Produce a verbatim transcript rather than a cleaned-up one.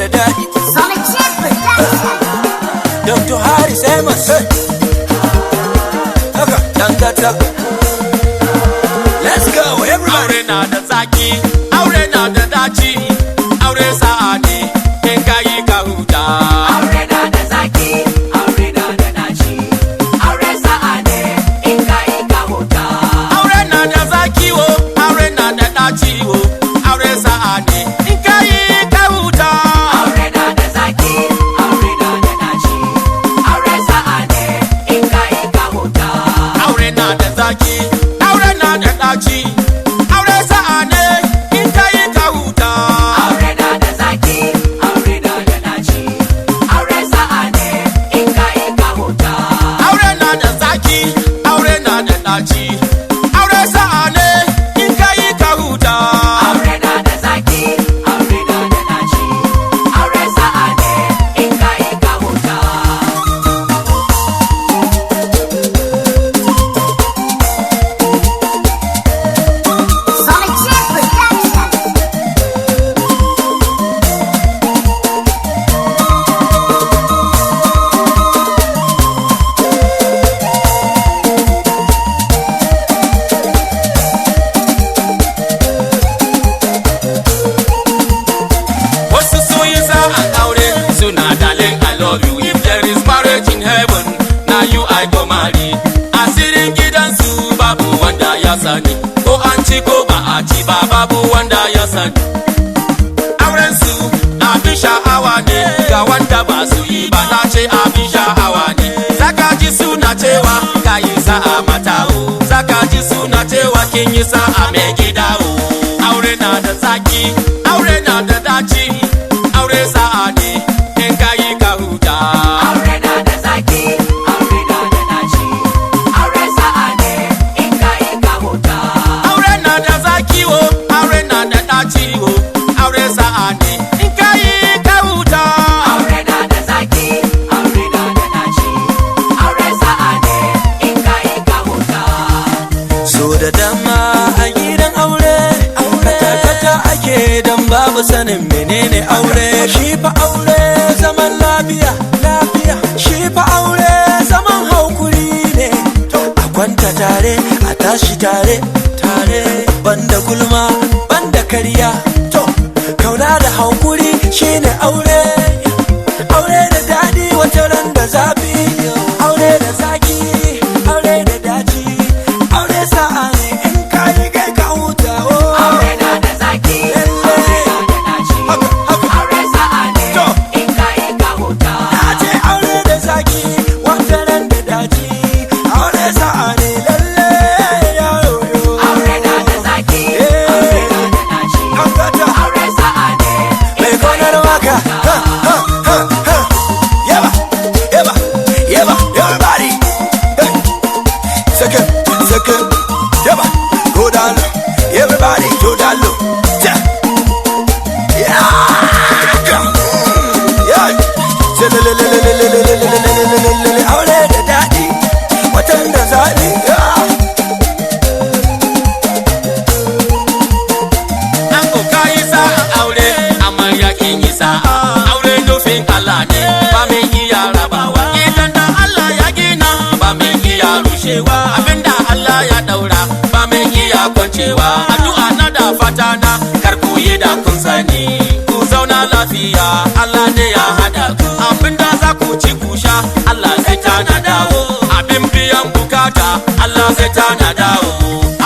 da daɗi. Sonic Chip Production. Doctor Harris Amos. Haka dan gata. Let's go everybody. Aure na da zaki, aure na da daci, aure sa'a ne in kayi ka huta. Aure na da zaki, aure na da daci, aure sa'a ne in kayi ka huta. Aure na da zaki wo, aure na da daci wo, aure sa'a ne in kayi ka huta. Aure na da zaki, aure na da daci, aure sa'a ne in kayi ka huta. Aure na da zaki, aure na da daci, aure sa'a ne in kayi ka huta. Aure na da zaki, aure na da daci, aure sa'a ne in kayi ka huta. Aure na da zaki, aure na da daci, aure sa'a ne in kayi ka huta. Aure na da zaki, aure na da daci, aure sa'a ne in kayi ka huta. Sonic Chip Production. Wasu sun yi sa'an aure suna darling I love you. If there is marriage in heaven, na you I go marry. Asirin gidansu babu wanda ya sani, ko an ci ko ba a ci ba babu wanda ya sani. Auren su abin sha'awa ne ga wanda ba su yi ba, na ce abin sha'awa ne. Zaka ji suna cewa ka yi sa'a mata o, zaka ji suna cewa kin yi sa'a mai gida o. Aure na da zaki, aure na da daci, aure sa'a ne in ka yi ka huta. Aure na da zaki, aure na da daci, aure sa'a ne in kayi ka huta. Aure na da zaki wo, aure na da daci wo, aure sa'a ne in ka yi ka huta. Aure na da zaki, aure na da daci, aure sa'a ne in kayi ka huta. So da dama a gidan aure, kata-kata ake dan babu sanin menene aure. Shi fa aure zaman lafiya, lafiya. Shi fa aure zaman haukuri ne. A kwanta tare, a tashi tare, tare. Banda gulma, banda karya. To, kauna da haukuri shine aure. Aure da daɗi wata ran da zafi. Aure da zaki, aure da daci. Aure sa'a ne in kayi kai ka huta. Oh. Aure na da zaki, aure na da daci, Haka, haka. aure sa'a ne To. in kayi ka huta. Na ce aure da zaki, wata ran da daci. Aure sa'a ne lalle yaro yo. Aure na da zaki, aure na da daci, An gata. aure sa'a ne Mai in gonar kayi ka waka. Ha, huta. ha, ha, ha. Yaba, yaba, yaba, everybody. Hey. Second, second, yaba, go down low. Everybody go down low. Yeah. Yeah. Yeah. Say le le le le le le le le le le le le le le le. Aure da daɗi, watan da zaɓi. Yeah. Ango ka yi sa'a aure, amarya kin yi sa'a. Aure nufin Allah ne, ba mai iya rabawa. Idan da Allah ya gina, ba mai iya rushewa. Abinda Allah ya daura, ba mai iya kwancewa. Addu'a na da fata na, kar ku yi da kun sani. Ku zauna lafiya, Allah ne ya hada ku. Abinda za ku ci ku sha, Allah zai tana dawo. Abin biyan bukata, Allah zai tana dawo.